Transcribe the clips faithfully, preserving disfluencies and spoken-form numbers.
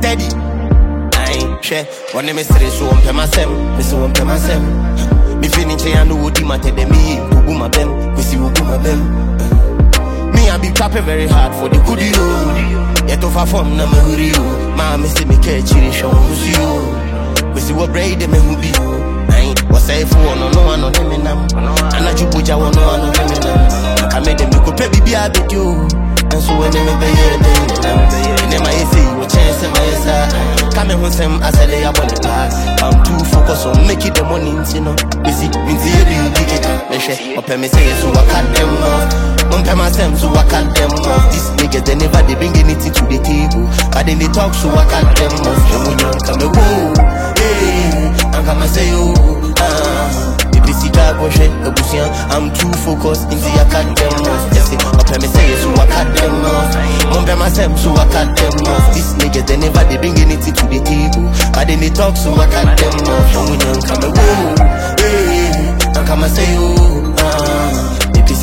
ready. I share one of my stress, so I'm myself, Miss One myself. Me finish, I know what you matter than me. Who my bem, we see who my bem. Me, I be trapping very hard for the good you. Yet of a form, no me you. Ma, me see me catch you, show who's you. We see what braid them who be. I was say for no no one on them in them. And I just put you on no one on them in them. I made them look up, baby, I bet you. And so when they me pay you, they never see you chance in my side. Come home, some I said they are on the pass. I'm too focused on making the money, you know. You see, me see you dig it. Me say, up me say so I cut them off. Don't pay myself, so I cut them off. These niggas, they never they bring anything to the table. But then they talk, so I cut them off. You when you come and whoa, hey, I'm come and say you, ah. I'm too focused into I cut them off. Yes, up me say so I cut them off. Don't pay myself, so I cut them off. These niggas, they never they bring anything to the table. But then they talk, so I cut them off. You when you come and whoa, hey, I'm come and say you, ah.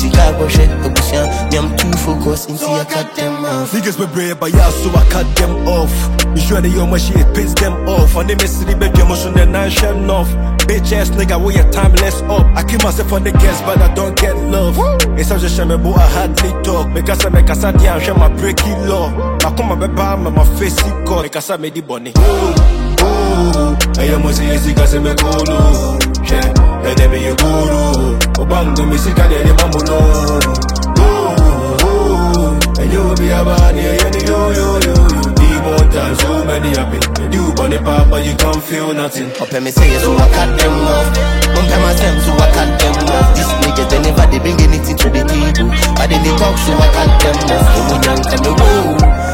I'm too focused into I cut them off. Niggas be brave, but yeah, so I cut them off. You sure they your machine, it piss them off. And they miss the baby emotion, then I shut off. Bitch ass nigga, with your time less up. I keep myself on the guests, but I don't get love. It's such a shame, but I hardly talk. Because I make a sad yeah, I'm sure my breaking law. I come my baby, I'm my face sick call. Because I made the bunny. Oh, oh, I am a easy because I'm a guru. Yeah, and then you guru. Obang to me, sick and then I'm alone. And you be a body, and you, you, you, you. The more times, so many happen. You on the pop, but you can't feel nothing. Up me say so I cut them off. Don't pay myself, so I cut them off. These niggas, they never they bring anything to the table. But then they talk, so I cut them off. You when you come to go.